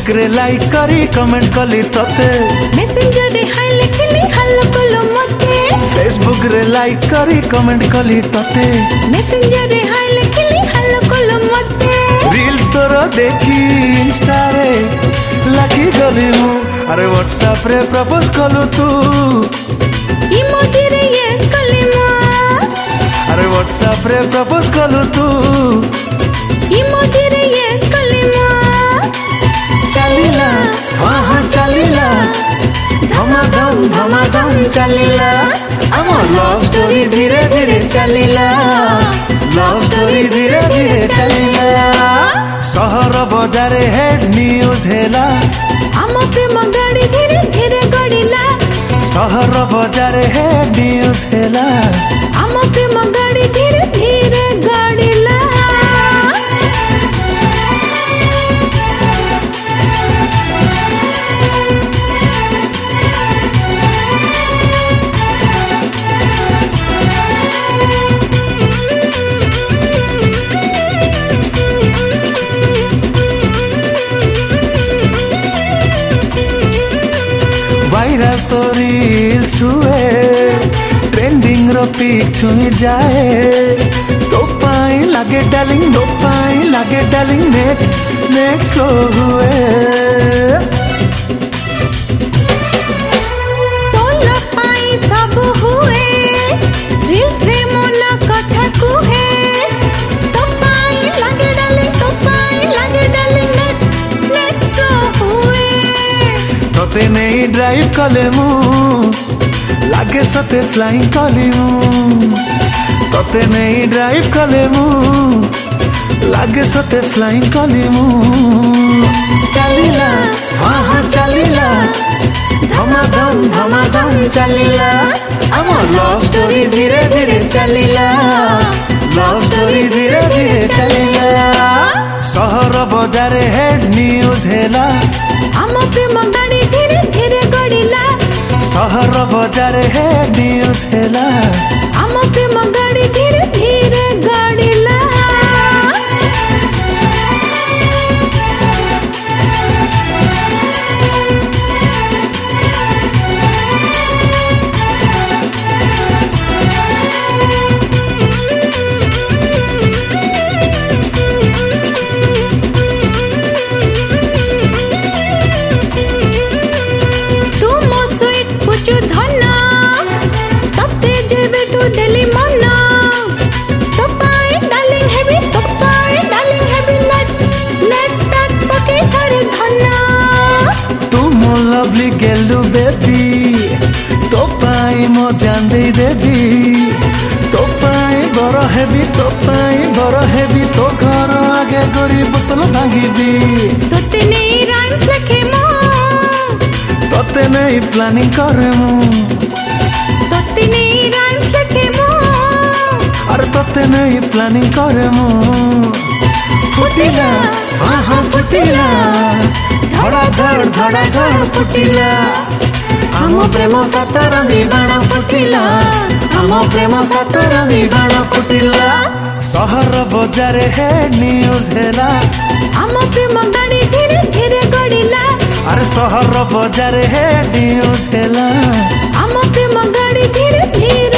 Facebook रे like करी comment कली तते मेसेंजर रे हाय लिखली हल्लो कलो मते फेसबुक रे लाइक करी कमेंट कली तते मेसेंजर रे हाय लिखली हल्लो कलो मते रील्स तोर देखी इंस्टा रे लागी गली मु अरे व्हाट्सएप रे प्रपोज कलु तू इमोजी रे यस कली मु अरे व्हाट्सएप रे प्रपोज कलु तू इमोजी रे यस कली मु चलिला हाँ हाँ चलिला धमाधम चलिला आमो लव स्टोरी धीरे धीरे चलिला लव स्टोरी धीरे धीरे चलिला सहर बजारे हेड न्यूज हेला आमो प्रेम गाड़ी धीरे धीरे गड़िला सहर बजारे हेड न्यूज हेला आमो प्रेम गाड़ी धीरे धीरे गड़िला वायरल तो रील्स हुए ट्रेंडिंग रो पिक छुई जाए तो पाई लागे डार्लिंग नेट स्लो हुए तोला पाई सब हुए रील्स रे मोना कथा कुहे तो पाई लागे डार्लिंग नेट स्लो हुए तोते नहीं ड्राइव कले मु लागे सते फ्लाइंग कली मु तोते नहीं ड्राइव कले मु लागे सते फ्लाइंग कली मु चलिला हाँ हाँ चलिला धमाधम चलिला आमो लव स्टोरी धीरे धीरे चलिला लव स्टोरी धीरे धीरे चलिला सहर बजारे हेड न्यूज हेला आमो प्रेम गाड़ी धीरे धीरे गड़िला सहर बजारे हेड न्यूज हेला आमो प्रेम गाड़ी धीरे धीरे गड़िला धना तते जेबे तू दिली मना तो पाए डार्लिंग हैवी नेट तक पके करे धना तू मो लवली गेलु बेबी तो पाए मो जान दे देबी तो पाए बड़ हेबी तो घर आगे गरी बोतल भांगीबी तोते नहीं राइम्स लिखे मो तोते नहीं प्लानिंग करे मु तोते नहीं राइम्स लिखे मो अरे तोते नहीं प्लानिंग करे मु फुटिला हाँ फुटिला धड़ फुटिला आमो प्रेम सतरंगी बाण फुटिला आमो प्रेम सतरंगी बाण फुटिला सहर बजारे हेड न्यूज हेला आमो प्रेम गाड़ी धीरे धीरे गड़िला अरे सहर बजारे हेड न्यूज हेला आमो प्रेम गाड़ी धीरे धीरे